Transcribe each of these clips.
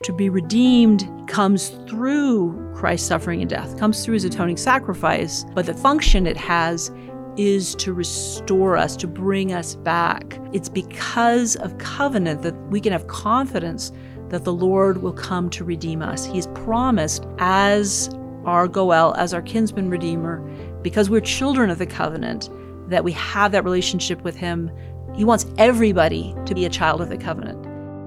to be redeemed comes through Christ's suffering and death, comes through his atoning sacrifice, but the function it has is to restore us, to bring us back. It's because of covenant that we can have confidence that the Lord will come to redeem us. He's promised as our Goel, as our kinsman redeemer, because we're children of the covenant, that we have that relationship with him. He wants everybody to be a child of the covenant.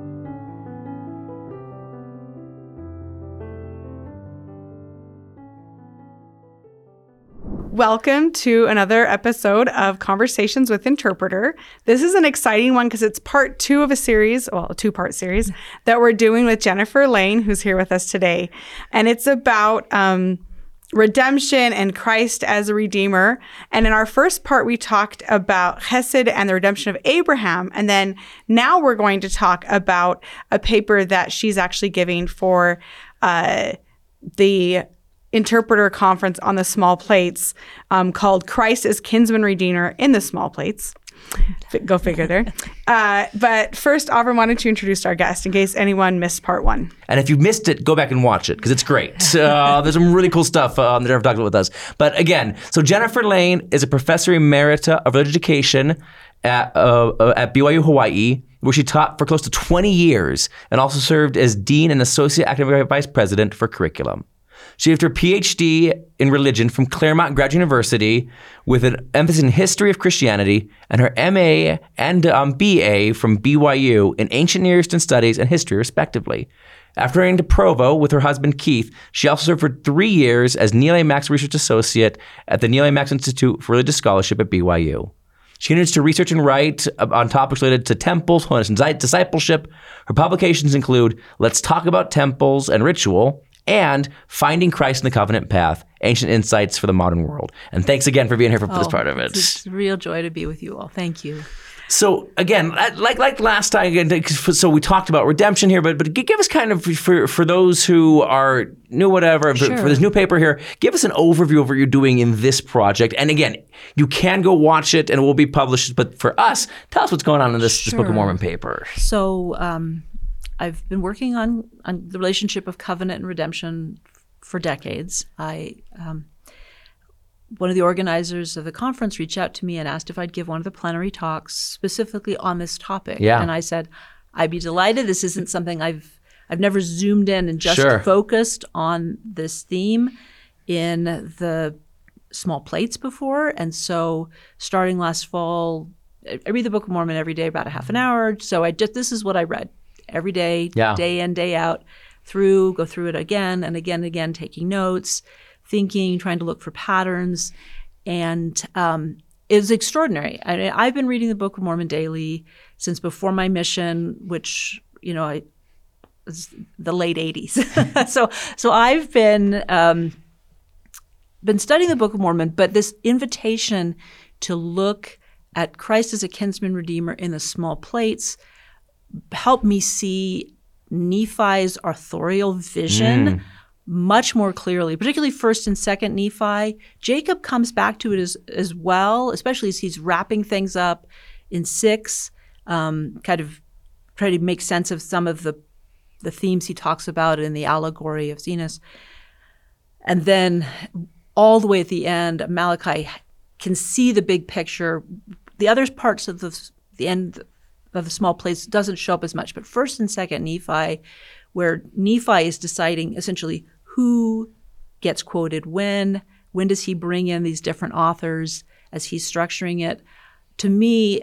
Welcome to another episode of Conversations with Interpreter. This is an exciting one because it's part 2 of a series, well, a 2-part series that we're doing with Jennifer Lane, who's here with us today. And it's about redemption and Christ as a redeemer. And in our first part, we talked about Chesed and the redemption of Abraham. And then now we're going to talk about a paper that she's actually giving for the interpreter conference on the small plates called Christ as Kinsman Redeemer in the Small Plates. Go figure there. But first, Avram, why don't you introduce our guest in case anyone missed part 1? And if you missed it, go back and watch it because it's great. There's some really cool stuff that Jennifer talked about with us. But again, so Jennifer Lane is a professor emerita of religious education at BYU Hawaii, where she taught for close to 20 years and also served as dean and associate academic vice president for curriculum. She have her PhD in religion from Claremont Graduate University with an emphasis in history of Christianity and her MA and BA from BYU in ancient Near Eastern studies and history, respectively. After going to Provo with her husband Keith, she also served for 3 years as Neal A. Maxwell Research Associate at the Neal A. Maxwell Institute for Religious Scholarship at BYU. She continues to research and write on topics related to temples, holiness, and discipleship. Her publications include Let's Talk About Temples and Ritual, and Finding Christ in the Covenant Path, Ancient Insights for the Modern World. And thanks again for being here for this part of it. It's a real joy to be with you all. Thank you. So again, like last time, so we talked about redemption here, but give us kind of, for those who are new, whatever, Sure. for this new paper here, give us an overview of what you're doing in this project. And again, you can go watch it and it will be published, but for us, tell us what's going on in this Book of Mormon paper. So, I've been working on the relationship of covenant and redemption for decades. One of the organizers of the conference reached out to me and asked if I'd give one of the plenary talks specifically on this topic. Yeah. And I said, I'd be delighted. This isn't something I've never zoomed in and just Sure. focused on this theme in the small plates before. And so starting last fall, I read the Book of Mormon every day, about a half an hour. So this is what I read every day, Yeah. day in, day out, go through it again and again and again, taking notes, thinking, trying to look for patterns. And it was extraordinary. I've been reading the Book of Mormon daily since before my mission, which, was the late 80s. So I've been studying the Book of Mormon, but this invitation to look at Christ as a kinsman redeemer in the small plates helped me see Nephi's authorial vision much more clearly, particularly 1st and 2nd Nephi. Jacob comes back to it as well, especially as he's wrapping things up in 6, kind of trying to make sense of some of the themes he talks about in the allegory of Zenos. And then all the way at the end, Malachi can see the big picture. The other parts of the end of the small plates doesn't show up as much, but 1st and 2nd Nephi, where Nephi is deciding essentially who gets quoted when does he bring in these different authors as he's structuring it. To me,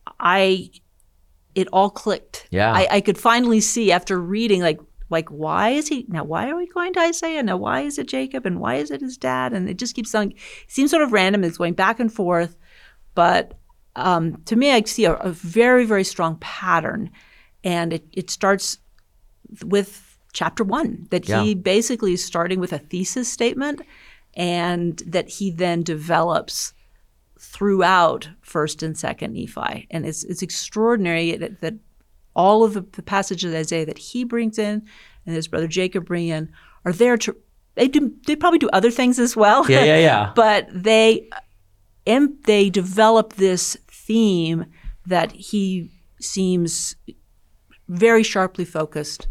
it all clicked. Yeah. I could finally see after reading, like why are we going to Isaiah? Now why is it Jacob? And why is it his dad? And it just keeps it seems sort of random. It's going back and forth, but to me, I see a very, very strong pattern, and it starts with chapter 1, that he basically is starting with a thesis statement, and that he then develops throughout 1st and 2nd Nephi. And it's extraordinary that all of the passages of Isaiah that he brings in and his brother Jacob bring in are there to – they probably do other things as well. Yeah. But they develop this theme that he seems very sharply focused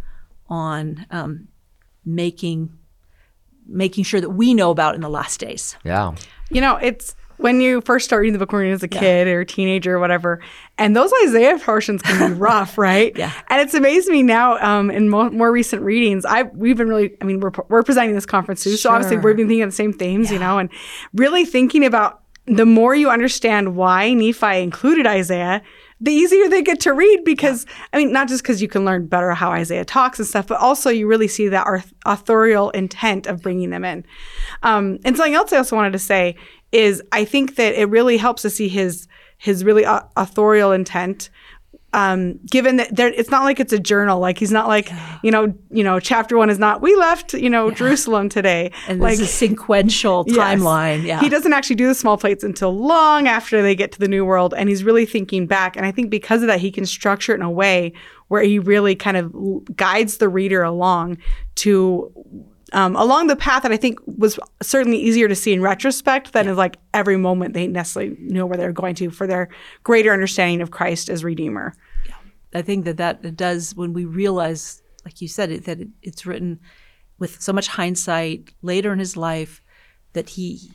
on making sure that we know about in the last days. Yeah. It's when you first start reading the book when you're as a kid or a teenager or whatever, and those Isaiah portions can be rough, right? Yeah. And it's amazed me now in more recent readings. We've been really, we're presenting this conference too, so obviously we've been thinking of the same themes, and really thinking about the more you understand why Nephi included Isaiah, the easier they get to read because, not just because you can learn better how Isaiah talks and stuff, but also you really see that authorial intent of bringing them in. And something else I also wanted to say is I think that it really helps to see his really authorial intent, given that it's not like it's a journal. Like he's not like, chapter 1 is not, we left, Jerusalem today. And like, there's a sequential timeline. Yeah. He doesn't actually do the small plates until long after they get to the New World. And he's really thinking back. And I think because of that, he can structure it in a way where he really kind of guides the reader along along the path that I think was certainly easier to see in retrospect than is like every moment they necessarily knew where they're going to for their greater understanding of Christ as Redeemer. Yeah. I think that it does when we realize, like you said, that it's written with so much hindsight later in his life that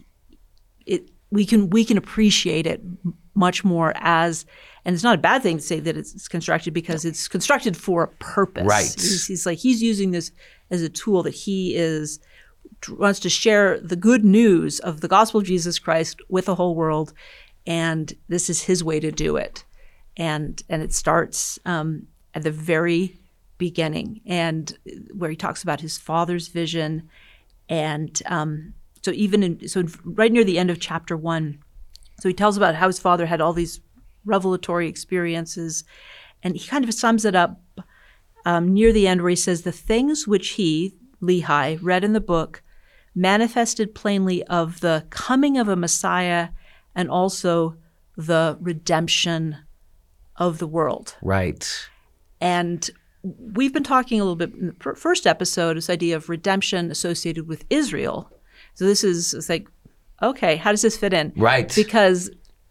we can appreciate it much more and it's not a bad thing to say that it's constructed because it's constructed for a purpose. Right. He's using this as a tool that he wants to share the good news of the gospel of Jesus Christ with the whole world, and this is his way to do it. And it starts at the very beginning, and where he talks about his father's vision, and so right near the end of chapter 1, so he tells about how his father had all these revelatory experiences, and he kind of sums it up near the end where he says, the things which he, Lehi, read in the book manifested plainly of the coming of a Messiah and also the redemption of the world. Right. And we've been talking a little bit in the first episode, this idea of redemption associated with Israel. So it's like, okay, how does this fit in? Right. Because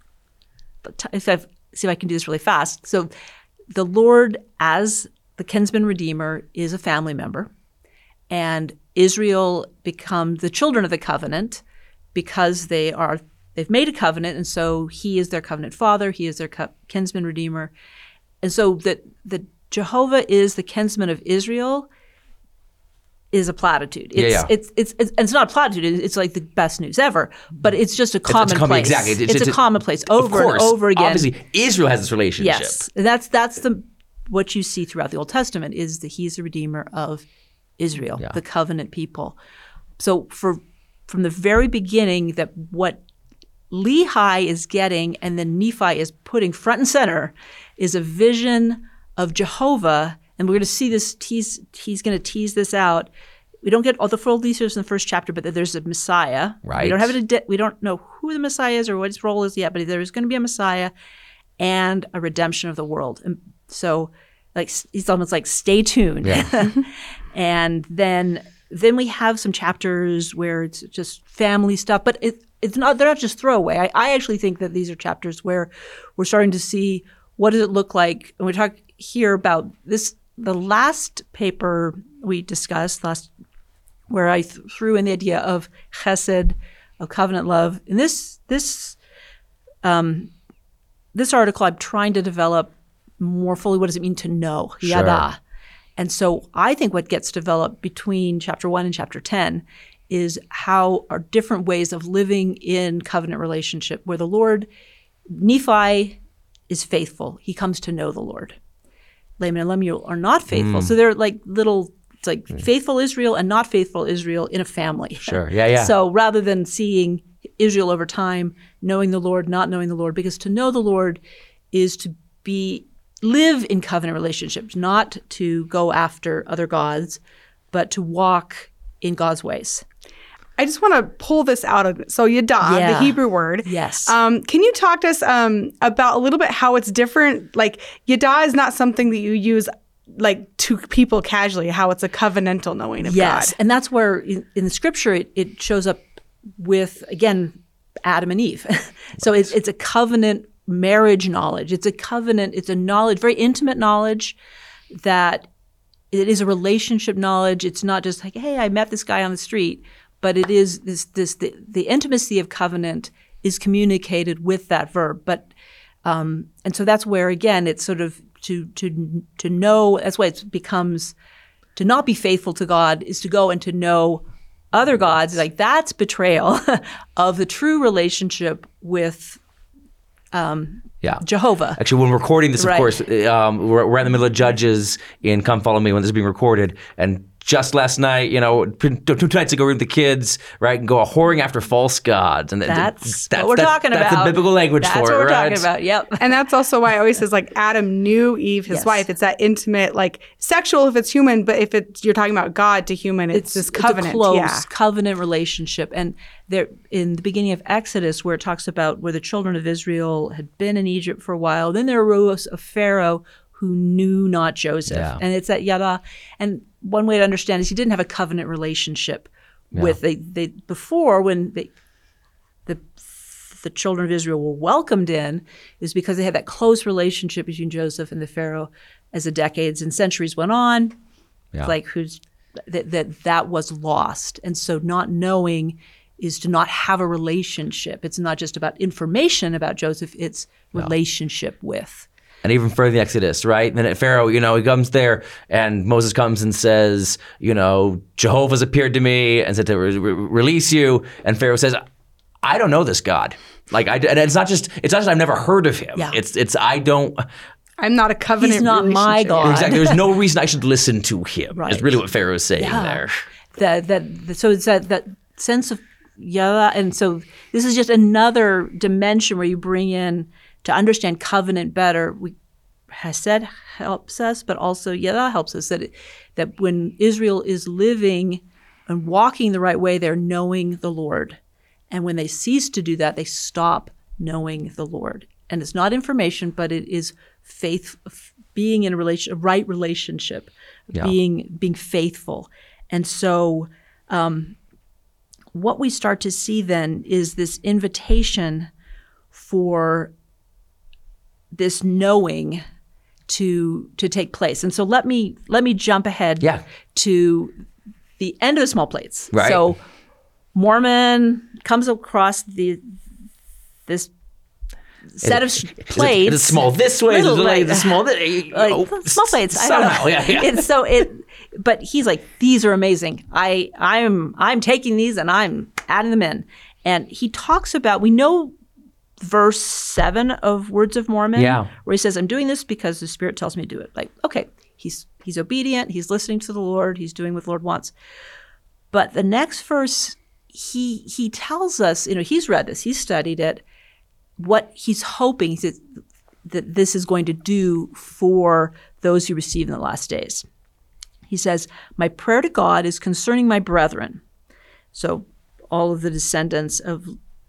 see if I can do this really fast. So the Lord as the kinsman redeemer is a family member, and Israel become the children of the covenant because they've made a covenant, and so he is their covenant father, he is their kinsman redeemer. And so that Jehovah is the kinsman of Israel is a platitude. It's not a platitude. It's like the best news ever, but it's just a commonplace. Exactly. It's a commonplace over and over again. Obviously, Israel has this relationship. Yes, that's what you see throughout the Old Testament is that he's the redeemer of Israel, the covenant people. So from the very beginning, that what Lehi is getting and then Nephi is putting front and center is a vision of Jehovah. And we're going to see this he's going to tease this out. We don't get all the full details in the first chapter, but there's a Messiah. Right. We don't know who the Messiah is or what his role is yet, but there's going to be a Messiah and a redemption of the world. And so, he's almost like, stay tuned. Yeah. And then we have some chapters where it's just family stuff, but it's not. They're not just throwaway. I actually think that these are chapters where we're starting to see what does it look like, and we talk here about this. The last paper we discussed where I threw in the idea of chesed, of covenant love. In this article, I'm trying to develop more fully what does it mean to know, yada. And so I think what gets developed between chapter 1 and chapter 10 is how are different ways of living in covenant relationship where the Lord, Nephi is faithful. He comes to know the Lord. Laman and Lemuel are not faithful. So they're like it's like faithful Israel and not faithful Israel in a family. Sure, yeah. So rather than seeing Israel over time, knowing the Lord, not knowing the Lord, because to know the Lord is to live in covenant relationships, not to go after other gods, but to walk in God's ways. I just want to pull this out of so yada, the Hebrew word. Yes. Can you talk to us about a little bit how it's different? Like yada is not something that you use like to people casually, how it's a covenantal knowing of God. Yes, and that's where in the scripture it shows up with, again, Adam and Eve. So it's a covenant marriage knowledge. It's a covenant, it's a knowledge, very intimate knowledge that it is a relationship knowledge. It's not just like, hey, I met this guy on the street, but it is the intimacy of covenant is communicated with that verb. But and so that's where, again, it's sort of to know. That's why it becomes to not be faithful to God is to go and to know other gods. Like that's betrayal of the true relationship with Jehovah. Actually, when we're recording this, of Right. course, we're in the middle of Judges in Come Follow Me when this is being recorded. And just last night, two nights ago, we were with the kids, right, and go whoring after false gods. And That's what we're talking about. That's the biblical language That's for what it, we're right? talking about. Yep. And that's also why it always says like Adam knew Eve, his Yes. wife. It's that intimate, like sexual if it's human, but if you're talking about God to human, it's this covenant. It's a close yeah. covenant relationship. And there, in the beginning of Exodus, where it talks about where the children of Israel had been in Egypt for a while, then there arose a Pharaoh who knew not Joseph. Yeah. And it's that yada. And one way to understand is he didn't have a covenant relationship with they before when the children of Israel were welcomed in is because they had that close relationship between Joseph and the Pharaoh as the decades and centuries went on. Yeah. Like that was lost. And so not knowing is to not have a relationship. It's not just about information about Joseph, it's relationship with. And even further in the Exodus, right? And then at Pharaoh, he comes there and Moses comes and says, Jehovah's appeared to me and said to release you. And Pharaoh says, I don't know this God. And it's not just I've never heard of him. Yeah. It's I don't. I'm not a covenant. He's not my relationship. God. Exactly. There's no reason I should listen to him. Right. Is really what Pharaoh is saying there. So it's that sense of and so this is just another dimension where you bring in to understand covenant better. Hesed helps us, but also helps us that when Israel is living and walking the right way, they're knowing the Lord, and when they cease to do that, they stop knowing the Lord. And it's not information, but it is faith, being in a right relationship, being faithful. And so what we start to see then is this invitation for this knowing to take place. And so let me jump ahead to the end of the small plates. Right. So Mormon comes across this set of plates. It's small this way. Little, It's right. small Small plates. Somehow, I don't know. But he's like, these are amazing. I'm taking these and I'm adding them in. And he talks about, we know verse 7 of Words of Mormon, where he says, I'm doing this because the Spirit tells me to do it. Like, okay, he's obedient, he's listening to the Lord, he's doing what the Lord wants. But the next verse, he tells us, he's read this, he's studied it, what he's hoping that this is going to do for those who receive in the last days. He says, my prayer to God is concerning my brethren. So all of the descendants of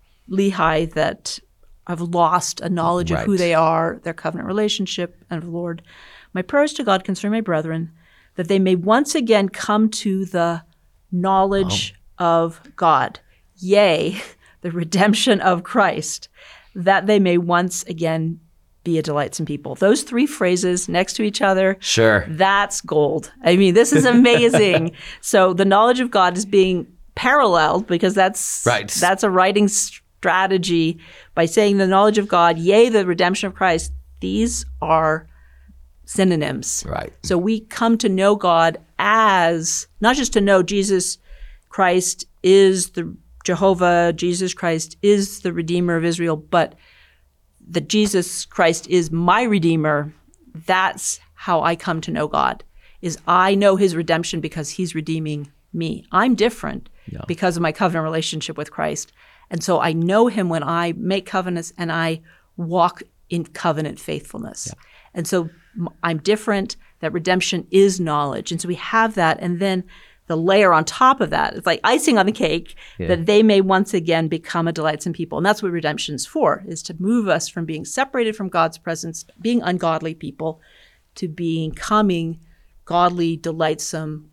Lehi that have lost a knowledge of who they are, their covenant relationship, and of the Lord. My prayers to God concerning my brethren, that they may once again come to the knowledge of God, yea, the redemption of Christ, that they may once again be a delightsome people. Those three phrases next to each other, sure, that's gold. I mean, this is amazing. So the knowledge of God is being paralleled because that's a writing strategy by saying the knowledge of God, yea, the redemption of Christ. These are synonyms. Right. So we come to know God as not just to know Jesus Christ is the Jehovah, Jesus Christ is the Redeemer of Israel, but that Jesus Christ is my Redeemer. That's how I come to know God, is I know his redemption because he's redeeming me. I'm different because of my covenant relationship with Christ. And so I know him when I make covenants and I walk in covenant faithfulness. Yeah. And so I'm different. That redemption is knowledge. And so we have that. And then the layer on top of that, it's like icing on the cake, that they may once again become a delightsome people. And that's what redemption's for, is to move us from being separated from God's presence, being ungodly people, to becoming godly, delightsome,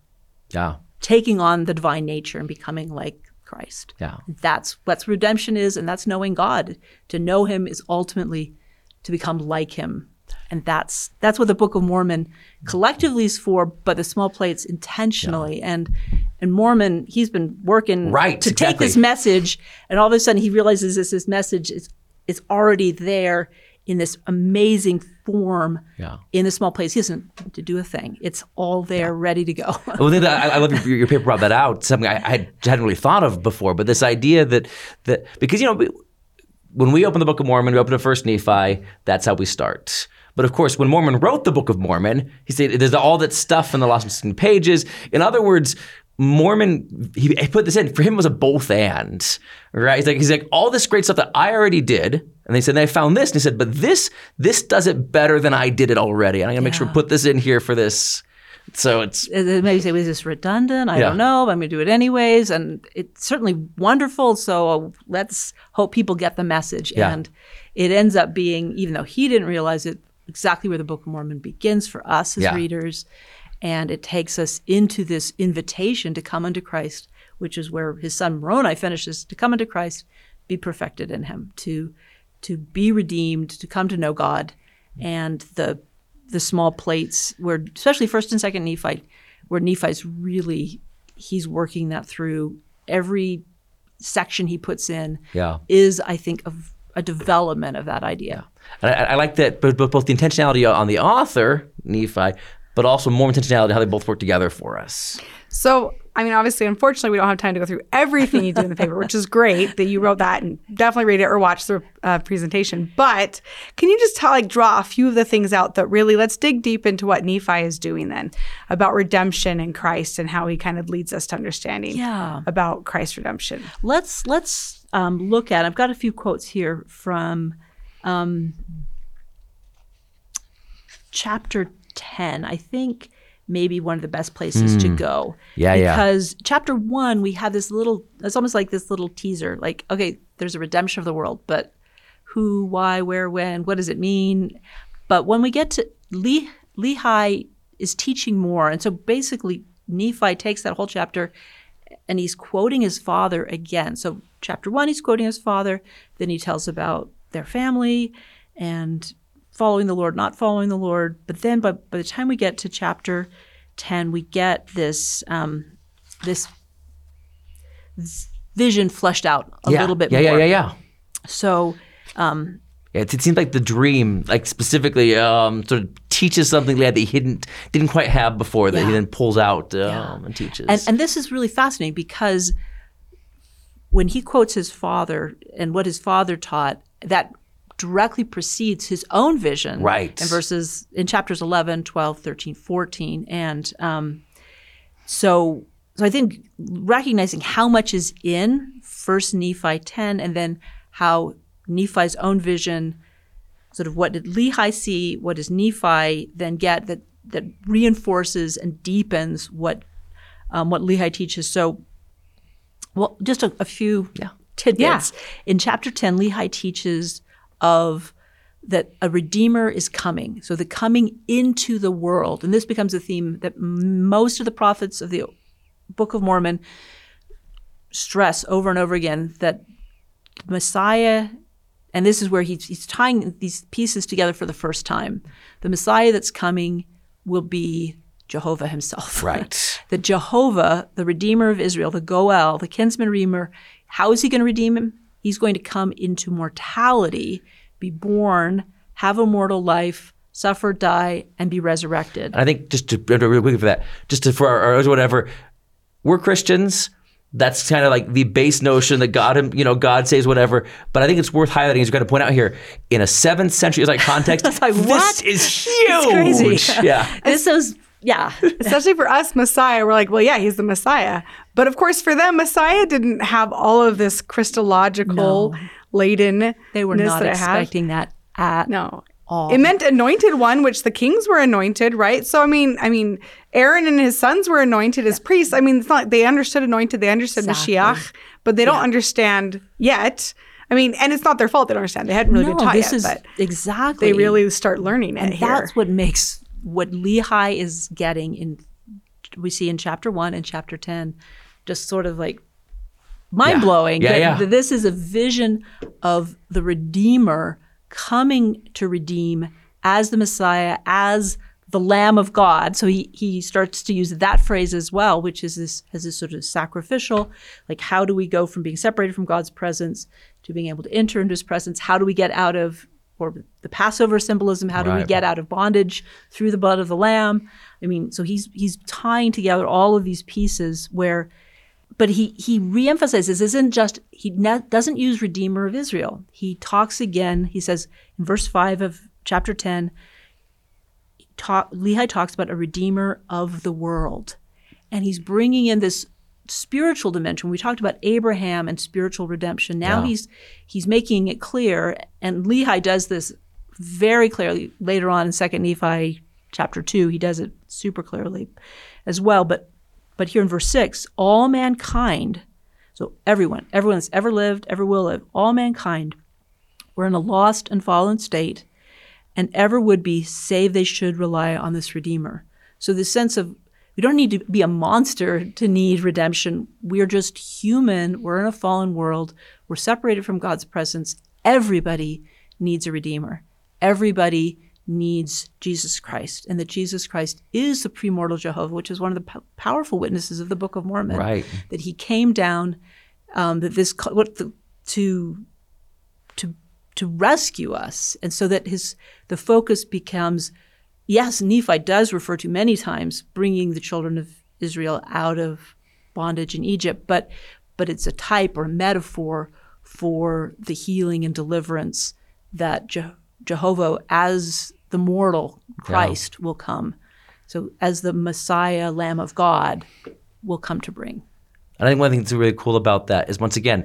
taking on the divine nature and becoming like Christ. Yeah. That's what redemption is, and that's knowing God. To know him is ultimately to become like him, And that's what the Book of Mormon collectively is for, but the small plates intentionally. And Mormon, he's been working to take this message, and all of a sudden he realizes this message is already there in this amazing form in the small plates. He doesn't have to do a thing. It's all there, ready to go. Well, I love your paper brought that out, something I hadn't really thought of before, but this idea that because, when we open the Book of Mormon, we open the First Nephi, that's how we start. But of course, when Mormon wrote the Book of Mormon, he said there's all that stuff in the last 16 pages. In other words, Mormon, he put this in, for him it was a both and, right? He's like, all this great stuff that I already did, and they said, I found this, and he said, but this does it better than I did it already, and I'm going to make sure to put this in here for this. So it's... Maybe say, was this redundant? I don't know, but I'm going to do it anyways, and it's certainly wonderful, so let's hope people get the message. Yeah. And it ends up being, even though he didn't realize it, exactly where the Book of Mormon begins for us as readers. And it takes us into this invitation to come unto Christ, which is where his son Moroni finishes, to come unto Christ, be perfected in him, to be redeemed, to come to know God. And the small plates, where especially 1st and 2nd Nephi, where Nephi's really, he's working that through. Every section he puts in is, I think, a development of that idea. And I like that, both the intentionality on the author, Nephi, but also more intentionality how they both work together for us. So, obviously, unfortunately, we don't have time to go through everything you do in the paper, which is great that you wrote that, and definitely read it or watch the presentation. But can you just draw a few of the things out that really, let's dig deep into what Nephi is doing then about redemption in Christ and how he kind of leads us to understanding about Christ's redemption. Let's look at, I've got a few quotes here from chapter 10, I think maybe one of the best places to go. Because chapter 1, we have this little, it's almost like this little teaser, like, okay, there's a redemption of the world, but who, why, where, when, what does it mean? But when we get to Lehi is teaching more. And so basically Nephi takes that whole chapter and he's quoting his father again. So chapter 1, he's quoting his father. Then he tells about their family and following the Lord, not following the Lord. But then by the time we get to chapter 10, we get this this vision fleshed out a little bit more. Yeah. So it seems like the dream, like specifically, sort of teaches something that he didn't quite have before that he then pulls out and teaches. And this is really fascinating because when he quotes his father and what his father taught, that directly precedes his own vision. Right. In chapters 11, 12, 13, 14. And so I think recognizing how much is in 1 Nephi 10 and then how Nephi's own vision, sort of what did Lehi see, what does Nephi then get that reinforces and deepens what Lehi teaches. So, well, just a few tidbits. Yeah. In chapter 10, Lehi teaches of that a Redeemer is coming. So the coming into the world. And this becomes a theme that most of the prophets of the Book of Mormon stress over and over again, that Messiah, and this is where he's tying these pieces together for the first time. The Messiah that's coming will be Jehovah himself. Right. That Jehovah, the Redeemer of Israel, the Goel, the kinsman Redeemer, how is he going to redeem him? He's going to come into mortality, be born, have a mortal life, suffer, die, and be resurrected. And I think just to really quickly for that, for our whatever, we're Christians. That's kind of like the base notion that God saves whatever. But I think it's worth highlighting, as you're going to point out here, in a 7th century context, this is huge. It's crazy. Yeah. This is, Especially for us, Messiah, we're like, well, yeah, he's the Messiah. But of course, for them, Messiah didn't have all of this Christological laden. They were not expecting that at all. It meant anointed one, which the kings were anointed, right? So, I mean, Aaron and his sons were anointed as priests. I mean, it's not like they understood anointed, they understood Mashiach, but they don't understand yet. I mean, and it's not their fault they don't understand. They hadn't really been taught yet, but exactly. They really start learning it here. That's what makes what Lehi is getting we see in chapter 1 and chapter 10, just sort of like mind-blowing. That this is a vision of the Redeemer coming to redeem as the Messiah, as the Lamb of God. So he starts to use that phrase as well, which is this sort of sacrificial, like how do we go from being separated from God's presence to being able to enter into his presence? How do we get out of, or the Passover symbolism, how do we get out of bondage through the blood of the Lamb? I mean, so he's tying together all of these pieces but he reemphasizes this isn't just, doesn't use Redeemer of Israel. He talks again, he says in verse 5 of chapter 10, Lehi talks about a Redeemer of the world. And he's bringing in this spiritual dimension. We talked about Abraham and spiritual redemption. Now he's making it clear, and Lehi does this very clearly later on in 2 Nephi chapter 2. He does it super clearly as well. But here in verse 6, all mankind, so everyone that's ever lived, ever will live, all mankind were in a lost and fallen state, and ever would be, save they should rely on this Redeemer. So the sense of, we don't need to be a monster to need redemption. We're just human. We're in a fallen world. We're separated from God's presence. Everybody needs a Redeemer. Everybody needs Jesus Christ, and that Jesus Christ is the premortal Jehovah, which is one of the powerful witnesses of the Book of Mormon. Right. That he came down, to rescue us, and so that the focus becomes, yes, Nephi does refer to many times bringing the children of Israel out of bondage in Egypt, but it's a type or a metaphor for the healing and deliverance that Jehovah, as the mortal Christ, will come. So as the Messiah, Lamb of God, will come to bring. And I think one thing that's really cool about that is, once again,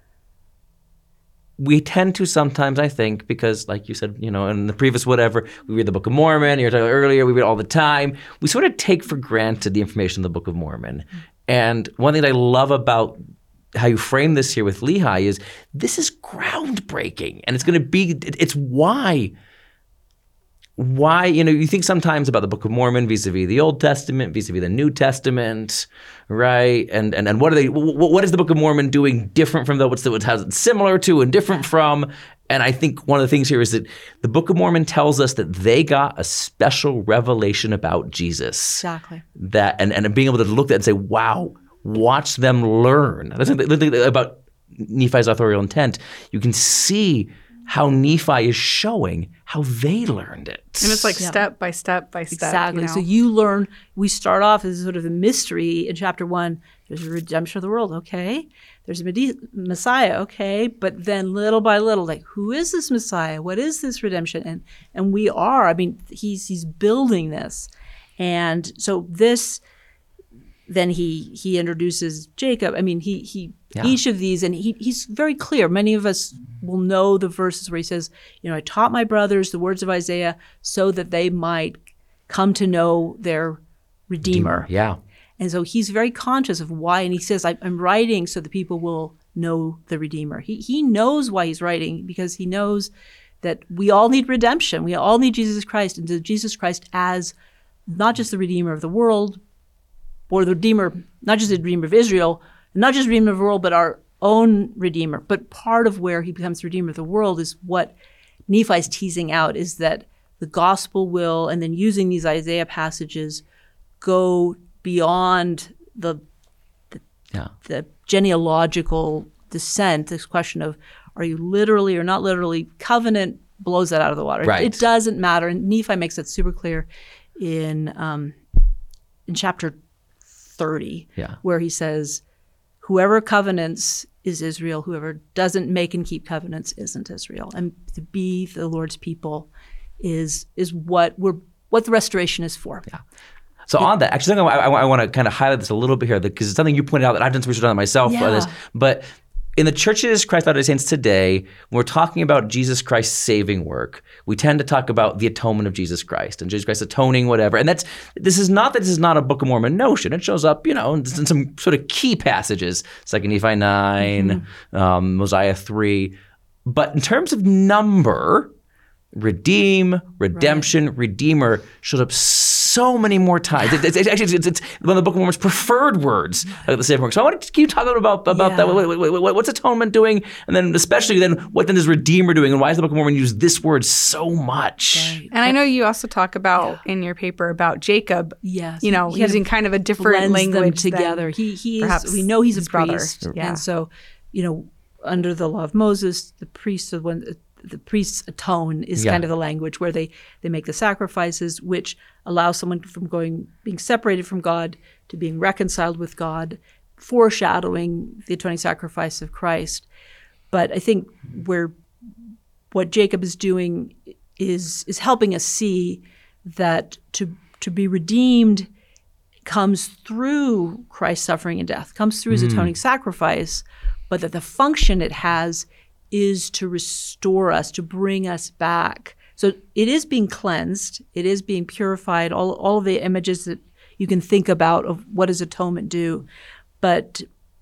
we tend to sometimes, I think, because like you said, in the previous whatever, we read the Book of Mormon, you were talking earlier, we read it all the time. We sort of take for granted the information in the Book of Mormon. And one thing that I love about how you frame this here with Lehi is this is groundbreaking. And it's why, you think sometimes about the Book of Mormon vis-a-vis the Old Testament, vis-a-vis the New Testament, right? And what is the Book of Mormon doing different from what's it similar to and different from? And I think one of the things here is that the Book of Mormon tells us that they got a special revelation about Jesus. Exactly. That and being able to look at that and say, wow, watch them learn. That's the thing about Nephi's authorial intent. You can see how Nephi is showing how they learned it. And it's like step by step by step. Exactly. So you learn, we start off as sort of a mystery in chapter 1. There's a redemption of the world, okay. There's a Messiah, okay. But then little by little, like, who is this Messiah? What is this redemption? And we are, he's building this. And so this, then he introduces Jacob. Each of these, and he's very clear. Many of us will know the verses where he says, I taught my brothers the words of Isaiah so that they might come to know their Redeemer. Yeah. And so he's very conscious of why, and he says, I'm writing so that people will know the Redeemer. He knows why he's writing, because he knows that we all need redemption. We all need Jesus Christ, and Jesus Christ as not just the Redeemer of the world, or the Redeemer, not just the Redeemer of Israel, not just Redeemer of the world, but our own Redeemer. But part of where he becomes Redeemer of the world is what Nephi's teasing out, is that the gospel will, and then using these Isaiah passages, go beyond the genealogical descent, this question of, are you literally or not literally? Covenant blows that out of the water. Right. It doesn't matter. And Nephi makes that super clear in chapter 30, where he says, whoever covenants is Israel, whoever doesn't make and keep covenants isn't Israel. And to be the Lord's people is what the restoration is for. Yeah. So on that, actually, I want to kind of highlight this a little bit here, because it's something you pointed out that I've done some research on it myself. But in the Church of Jesus Christ of Latter-day Saints today, when we're talking about Jesus Christ's saving work, we tend to talk about the atonement of Jesus Christ and Jesus Christ atoning whatever. And this is not a Book of Mormon notion. It shows up, in some sort of key passages, 2 Nephi 9, Mosiah 3. But in terms of number, redeem, redemption, redeemer shows up so many more times. It's one of the Book of Mormon's preferred words, the same word. So I want to keep talking about that. What's atonement doing? And then especially then, what then is Redeemer doing? And why does the Book of Mormon use this word so much? Right. And I know you also talk about in your paper about Jacob, Yes. using kind of a different blends them language together. He is. We know he's a brother. priest, Yeah. and so under the law of Moses, the priests atone is kind of the language where they make the sacrifices, which allow someone from being separated from God to being reconciled with God, foreshadowing the atoning sacrifice of Christ. But I think what Jacob is doing is helping us see that to be redeemed comes through Christ's suffering and death, comes through his atoning sacrifice, but that the function it has is to restore us, to bring us back. So it is being cleansed, it is being purified, all of the images that you can think about of what does atonement do. But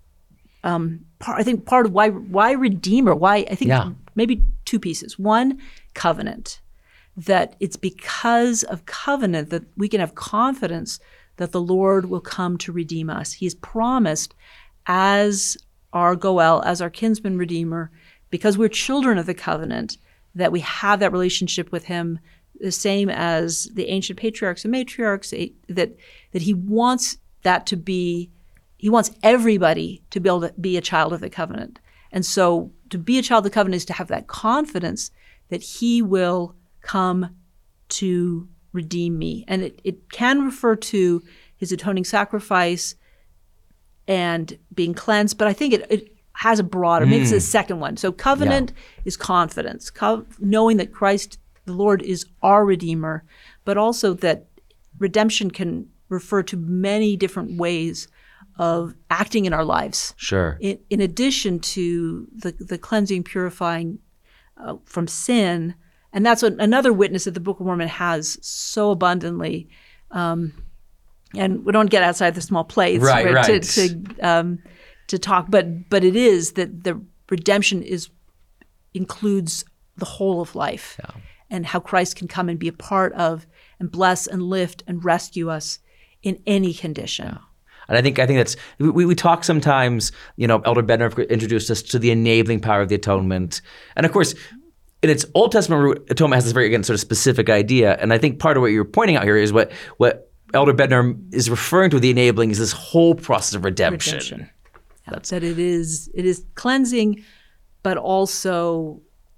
I think part of why Redeemer, maybe two pieces. One, covenant, that it's because of covenant that we can have confidence that the Lord will come to redeem us. He's promised as our Goel, as our kinsman redeemer, because we're children of the covenant, that we have that relationship with him, the same as the ancient patriarchs and matriarchs, that he wants that to be, he wants everybody to be able to be a child of the covenant. And so to be a child of the covenant is to have that confidence that he will come to redeem me. And it can refer to his atoning sacrifice and being cleansed, but I think it has a broader, maybe it's the second one. So covenant is confidence, knowing that Christ, the Lord, is our Redeemer, but also that redemption can refer to many different ways of acting in our lives. Sure. In addition to the cleansing, purifying from sin. And that's another witness that the Book of Mormon has so abundantly. And we don't get outside the small plates to talk, but it is that the redemption includes the whole of life, and how Christ can come and be a part of and bless and lift and rescue us in any condition. Yeah. And I think that's we talk sometimes. Elder Bednar introduced us to the enabling power of the atonement, and of course, in its Old Testament root, atonement has this very sort of specific idea. And I think part of what you're pointing out here is what Elder Bednar is referring to with the enabling is this whole process of redemption. That it is cleansing, but also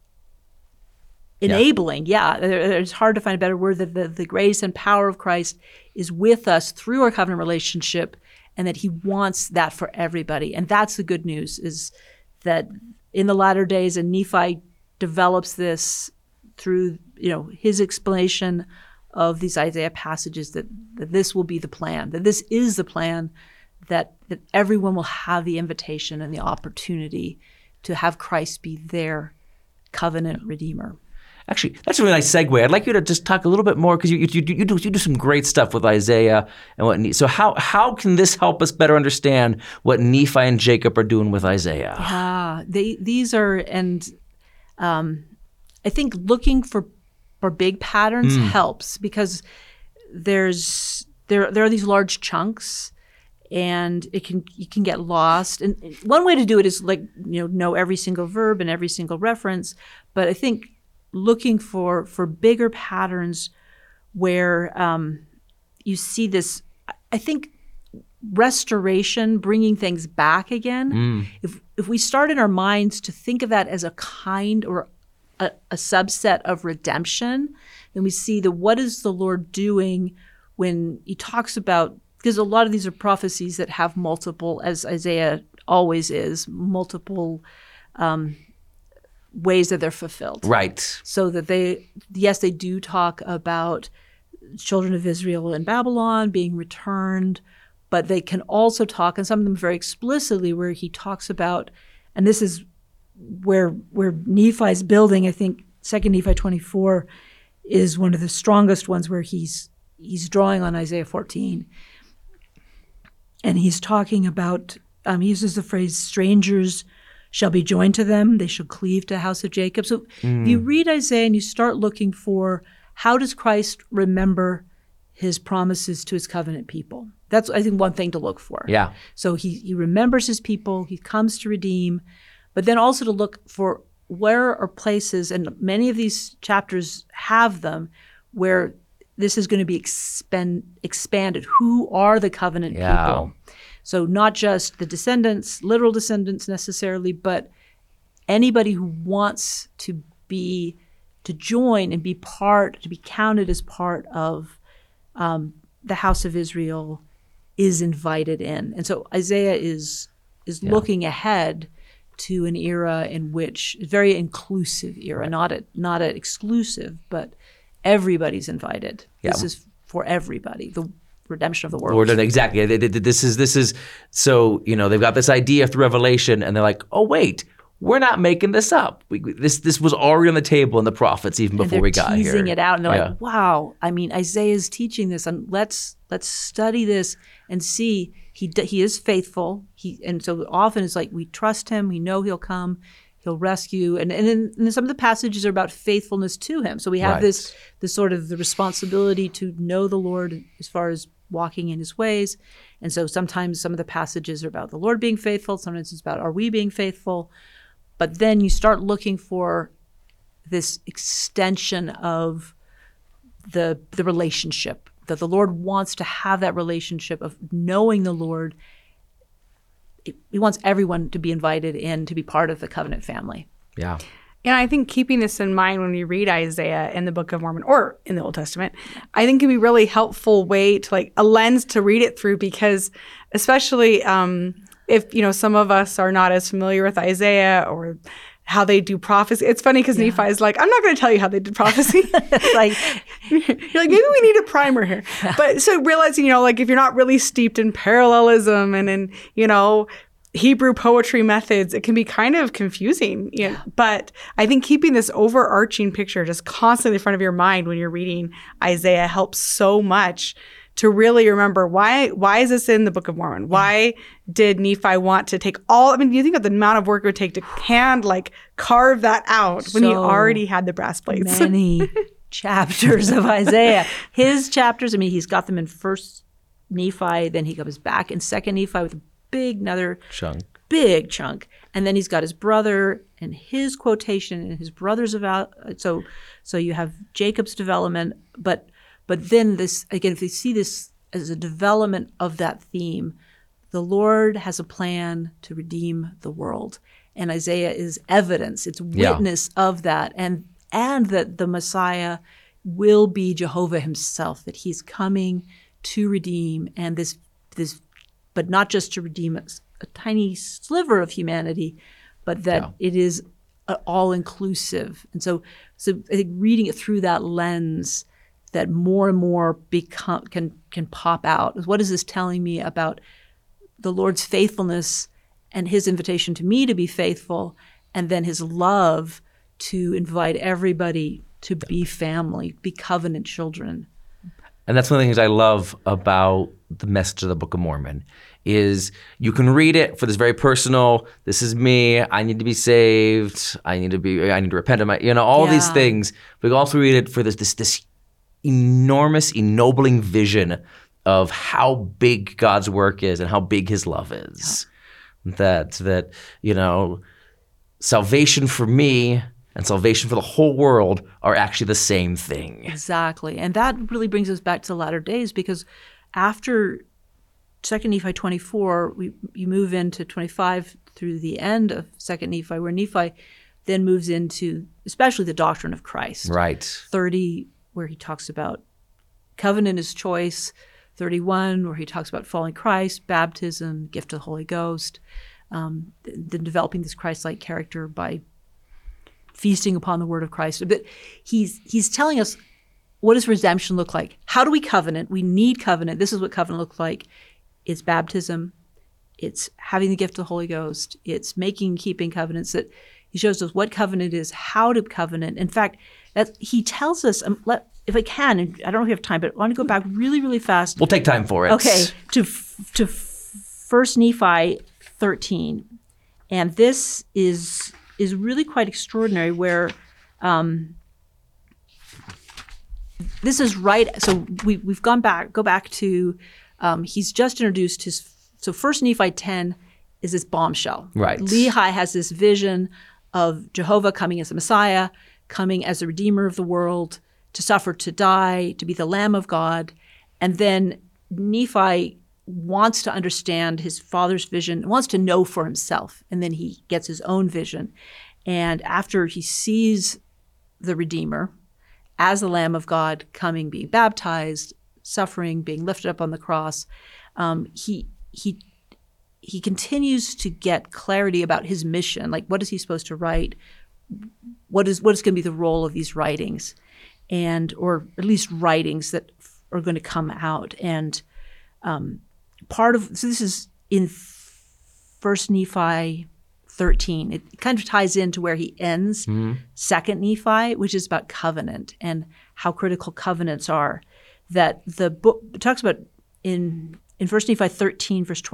enabling. It's hard to find a better word, that the grace and power of Christ is with us through our covenant relationship, and that he wants that for everybody. And that's the good news, is that in the latter days, and Nephi develops this through his explanation of these Isaiah passages, that this will be the plan, that this is the plan, that everyone will have the invitation and the opportunity to have Christ be their covenant redeemer. Actually, that's a really nice segue. I'd like you to just talk a little bit more, because you do some great stuff with Isaiah and so how can this help us better understand what Nephi and Jacob are doing with Isaiah? These are, and I think looking for big patterns helps, because there are these large chunks, and you can get lost. And one way to do it is know every single verb and every single reference, but I think looking for bigger patterns where you see this, I think, restoration, bringing things back again. If we start in our minds to think of that as a kind or a subset of redemption, then we see what is the Lord doing when he talks about, because a lot of these are prophecies that have multiple, as Isaiah always is, multiple ways that they're fulfilled. Right. So that they do talk about children of Israel in Babylon being returned, but they can also talk, and some of them very explicitly, where he talks about, and this is where Nephi's building, I think 2 Nephi 24 is one of the strongest ones, where he's drawing on Isaiah 14. And he's talking about, he uses the phrase, strangers shall be joined to them, they shall cleave to the house of Jacob. So if you read Isaiah and you start looking for, how does Christ remember his promises to his covenant people. That's, I think, one thing to look for. Yeah. So he remembers his people, he comes to redeem, but then also to look for where are places, and many of these chapters have them, where this is going to be expanded. Who are the covenant people? So not just the descendants, literal descendants necessarily, but anybody who wants to join and be part, to be counted as part of the house of Israel is invited in. And so Isaiah is looking ahead to an era in which, a very inclusive era, not a exclusive, but everybody's invited. Yeah. This is for everybody, the redemption of the world. Exactly. This is so, they've got this idea through Revelation, and they're like, oh, wait, we're not making this up. This was already on the table in the prophets even before we got here. They're teasing it out, and they're like, wow, I mean, Isaiah's teaching this, and let's study this and see. He is faithful. And so often it's like we trust him. We know he'll come. He'll rescue. And then some of the passages are about faithfulness to him. So we have this sort of the responsibility to know the Lord as far as walking in his ways. And so sometimes some of the passages are about the Lord being faithful. Sometimes it's about, are we being faithful? But then you start looking for this extension of the relationship, that the Lord wants to have that relationship of knowing the Lord. He wants everyone to be invited in to be part of the covenant family. Yeah. And I think keeping this in mind when you read Isaiah in the Book of Mormon or in the Old Testament, I think can be a really helpful way to, like, a lens to read it through, because especially if, some of us are not as familiar with Isaiah or how they do prophecy. It's funny because Nephi is like, I'm not going to tell you how they did prophecy. Like, you're like, maybe we need a primer here. But so realizing, like, if you're not really steeped in parallelism and in, Hebrew poetry methods, it can be kind of confusing. But I think keeping this overarching picture just constantly in front of your mind when you're reading Isaiah helps so much to really remember why is this in the Book of Mormon? Why did Nephi want to take you think of the amount of work it would take to carve that out when he already had the brass plates. Many chapters of Isaiah. His chapters, he's got them in First Nephi, then he comes back in Second Nephi with another big chunk. And then he's got his brother and his quotation and his brother's so you have Jacob's development, but then this, again, if you see this as a development of that theme, the Lord has a plan to redeem the world. And Isaiah is evidence, it's witness of that, and that the Messiah will be Jehovah himself, that he's coming to redeem, and this but not just to redeem a tiny sliver of humanity, but that it is all-inclusive. And so I think reading it through that lens, that more and more can pop out. What is this telling me about the Lord's faithfulness and his invitation to me to be faithful, and then his love to invite everybody to be family, be covenant children? And that's one of the things I love about the message of the Book of Mormon is you can read it for this very personal, this is me, I need to be saved, I need to repent of my, all these things. But you also read it for this enormous, ennobling vision of how big God's work is and how big his love is. That salvation for me and salvation for the whole world are actually the same thing. Exactly. And that really brings us back to the latter days, because after 2 Nephi 24, you move into 25 through the end of 2 Nephi, where Nephi then moves into especially the doctrine of Christ. Right. 30, where he talks about covenant is choice. 31, where he talks about following Christ, baptism, gift of the Holy Ghost, then developing this Christ-like character by feasting upon the word of Christ. But he's telling us, what does redemption look like? How do we covenant? We need covenant. This is what covenant looks like. It's baptism. It's having the gift of the Holy Ghost. It's keeping covenants. That he shows us what covenant is, how to covenant. In fact, he tells us, if I can, and I don't know if we have time, but I want to go back really, really fast. We'll take time for it. Okay, to 1 Nephi 13. And this is really quite extraordinary, where this is right. So we've go back to, he's just introduced so First Nephi 10 is this bombshell. Right. Lehi has this vision of Jehovah coming as the Messiah, coming as the Redeemer of the world, to suffer, to die, to be the Lamb of God. And then Nephi wants to understand his father's vision, wants to know for himself. And then he gets his own vision. And after he sees the Redeemer as the Lamb of God coming, being baptized, suffering, being lifted up on the cross, he continues to get clarity about his mission. Like, what is he supposed to write? What is going to be the role of these writings, or at least writings that are going to come out? And so this is in First Nephi 13. It kind of ties into where he ends Second Nephi, which is about covenant and how critical covenants are. That the book talks about in First Nephi 13, verse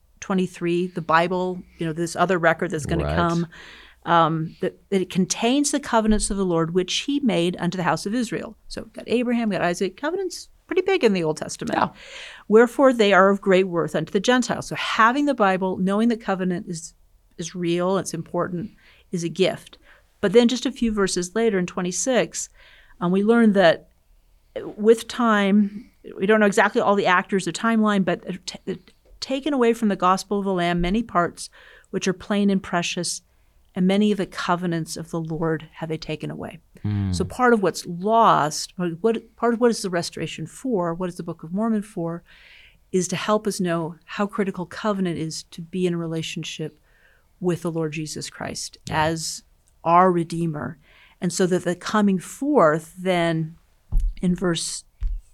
23, the Bible, this other record that's going to come, that it contains the covenants of the Lord, which he made unto the house of Israel. So got Abraham, got Isaac, covenants pretty big in the Old Testament. Yeah. Wherefore they are of great worth unto the Gentiles. So having the Bible, knowing that covenant is real, it's important, is a gift. But then just a few verses later in 26, we learn that with time, we don't know exactly all the actors or timeline, but taken away from the gospel of the Lamb many parts which are plain and precious, and many of the covenants of the Lord have they taken away. So part of what's lost, part of what is the restoration for, what is the Book of Mormon for, is to help us know how critical covenant is to be in a relationship with the Lord Jesus Christ as our Redeemer. And so that the coming forth then in verse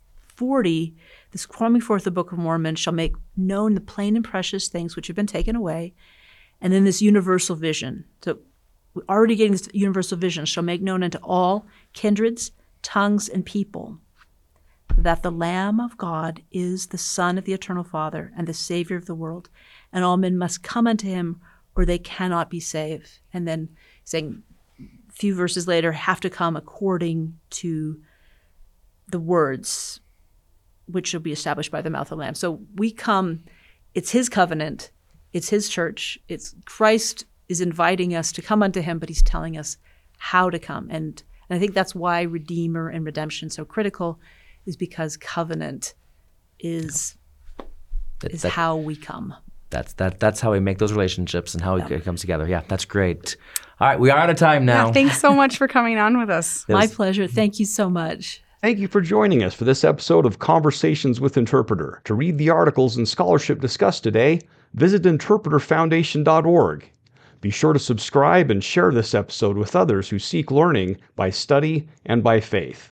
40, this coming forth the Book of Mormon shall make known the plain and precious things which have been taken away. And then this universal vision. So we're already getting this universal vision, shall make known unto all kindreds, tongues, and people that the Lamb of God is the Son of the eternal Father and the Savior of the world. And all men must come unto him, or they cannot be saved. And then saying a few verses later, have to come according to the words which shall be established by the mouth of the Lamb. So we come, it's his covenant, it's his church, it's Christ is inviting us to come unto him, but he's telling us how to come. And I think that's why Redeemer and redemption is so critical, is because covenant is how we come. That's how we make those relationships and how it comes together. Yeah, that's great. All right, we are out of time now. Yeah, thanks so much for coming on with us. My pleasure. Thank you so much. Thank you for joining us for this episode of Conversations with Interpreter. To read the articles and scholarship discussed today, visit interpreterfoundation.org. Be sure to subscribe and share this episode with others who seek learning by study and by faith.